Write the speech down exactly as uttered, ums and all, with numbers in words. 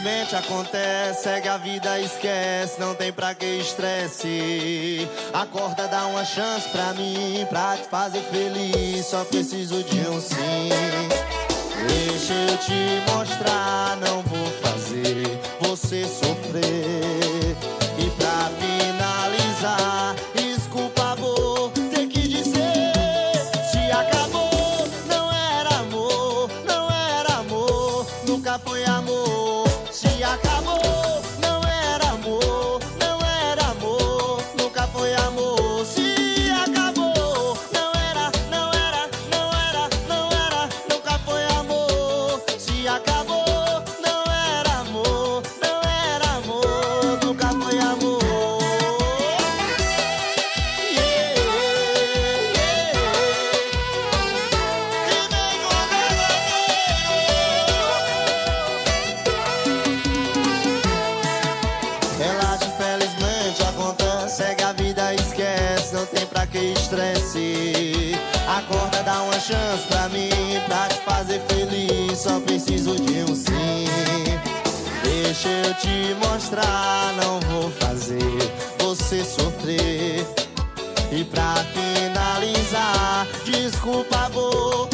infelizmente acontece, segue a vida, esquece, não tem pra que estresse. Acorda, dá uma chance pra mim, pra te fazer feliz, só preciso de um sim. Deixa eu te mostrar, não vou fazer você sofrer. E pra finalizar, desculpa, vou ter que dizer: se acabou, não era amor, não era amor, nunca foi amor. Se acabou, não era amor, não era amor, nunca foi amor. Se acabou, não era, não era, não era, não era, nunca foi amor. Se acabou, não era amor, não era amor, nunca foi amor. Yeah, yeah. E vem com a relaxa, infelizmente acontece, segue a vida, esquece, não tem pra que estresse. Acorda, dá uma chance pra mim, pra te fazer feliz, só preciso de um sim. Deixa eu te mostrar, não vou fazer você sofrer. E pra finalizar, desculpa, vou